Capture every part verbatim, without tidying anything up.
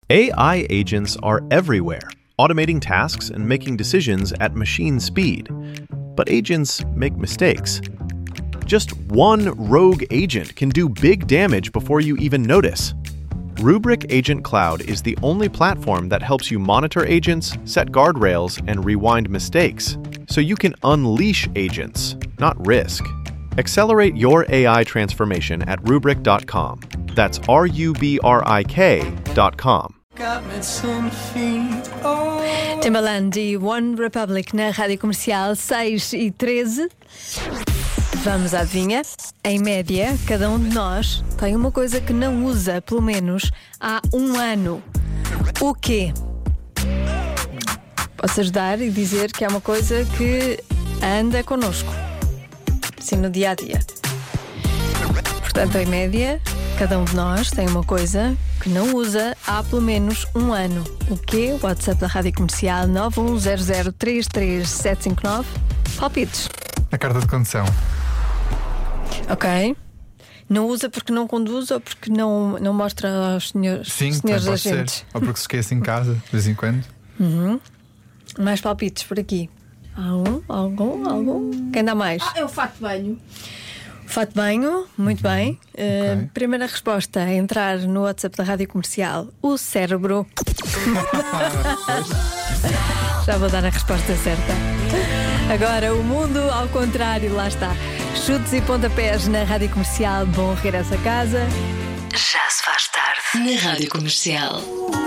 A I agents are everywhere, automating tasks and making decisions at machine speed. But agents make mistakes. Just one rogue agent can do big damage before you even notice. Rubrik Agent Cloud is the only platform that helps you monitor agents, set guardrails, and rewind mistakes, so you can unleash agents, not risk. Accelerate your A I transformation at rubrik dot com. That's R U B R I K dot com. Timbaland e One Republic na Rádio Comercial seis e treze. Vamos à adivinha? Em média, cada um de nós tem uma coisa que não usa, pelo menos, há um ano. O quê? Posso ajudar e dizer que é uma coisa que anda connosco, assim no dia a dia. Portanto, em média, cada um de nós tem uma coisa que não usa há pelo menos um ano. O quê? WhatsApp da Rádio Comercial nove um zero zero três três sete cinco nove. Palpites. A carta de condução. Ok. Não usa porque não conduz ou porque não, não mostra aos senhores, Sim, senhores pode agentes? ser. Ou porque se esquece em casa, de vez em quando. Uhum. Mais palpites por aqui. Algum? Algum? Algum? Quem dá mais? Ah, é o fato de banho. Fato de banho, muito Uhum. bem. Uh, Ok. Primeira resposta a entrar no WhatsApp da Rádio Comercial: o cérebro. Já vou dar a resposta certa. Agora o mundo ao contrário, lá está. Chutes e pontapés na Rádio Comercial. Bom regresso a casa. Já se faz tarde na Rádio Comercial.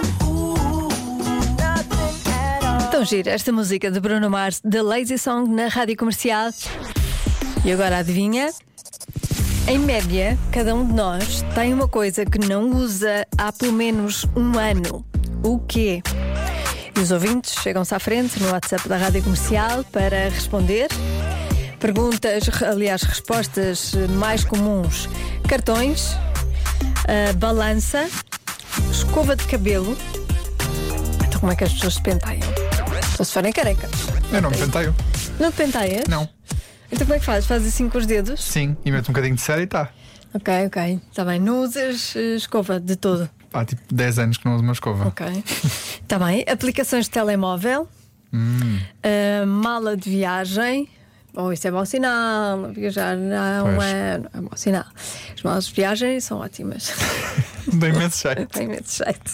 Tão gira esta música de Bruno Mars, The Lazy Song, na Rádio Comercial. E agora adivinha? Em média, cada um de nós tem uma coisa que não usa há pelo menos um ano. O quê? E os ouvintes chegam-se à frente no WhatsApp da Rádio Comercial para responder. Perguntas, aliás, respostas mais comuns: cartões, uh, balança, escova de cabelo. Então, como é que as pessoas se penteiam? Só se forem carecas. Eu não me penteio. Não te penteias? Não. Então, como é que fazes? Fazes assim com os dedos? Sim, e meto um bocadinho de cera e tá. Ok, ok. Está bem. Não usas uh, escova de todo? Há tipo dez anos que não uso uma escova. Ok. Está bem. Aplicações de telemóvel, Hum, uh, mala de viagem. Oh, isso é mau sinal. Viajar há um Pois. ano é mau sinal. As malas de viagem são ótimas. dá imenso jeito. Tem imenso jeito.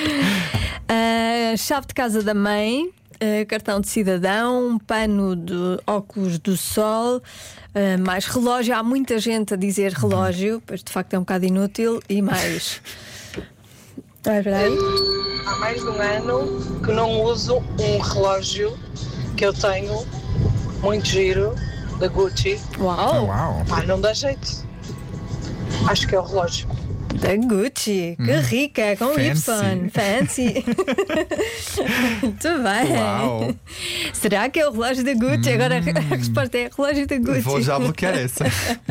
Uh, chave de casa da mãe, uh, cartão de cidadão, pano de óculos do sol, uh, mais relógio. Há muita gente a dizer relógio, pois de facto é um bocado inútil. E mais. Vai, espera aí. Há mais de um ano que não uso um relógio que eu tenho, muito giro, da Gucci. Ah, Uau! uau. Ah, não dá jeito. Acho que é o relógio. Da Gucci, que rica, com fancy. Y, fancy. Muito bem. Uau. Será que é o relógio da Gucci? Agora a resposta é relógio da Gucci. Vou já bloquear essa.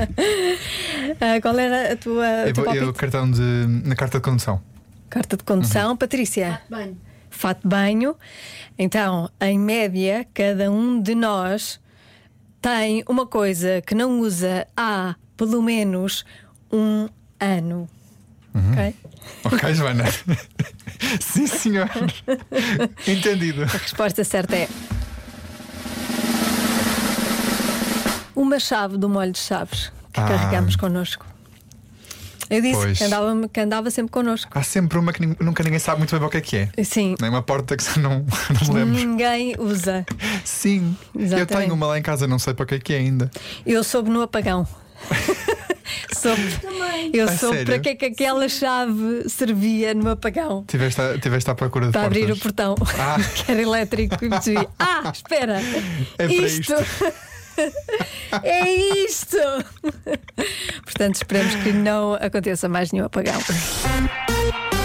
Ah, qual era a tua, o Eu, teu vou- eu palpite? cartão de. na carta de condução. Carta de condução, Patrícia. Banho. Fato de banho. Então, em média, cada um de nós tem uma coisa que não usa há pelo menos um ano. Ok? Ok, Joana? Sim, senhor. Entendido. A resposta certa é uma chave do molho de chaves que Ah. carregamos connosco. Eu disse Pois. que andava, que andava sempre connosco. Há sempre uma que nin- nunca ninguém sabe muito bem para o que é que é. Sim, Nem uma porta que não, não me lembro. ninguém usa. Sim, eu Exatamente. tenho uma lá em casa, não sei para o que é que é ainda. Eu soube no apagão. soube. Eu A soube sério? para que é que aquela chave servia no apagão. Tiveste à, tiveste à procura de Para abrir o portas. portão, Ah. que era elétrico, e percebi: ah, espera, É para isto. é isto. Portanto, esperemos que não aconteça mais nenhum apagão.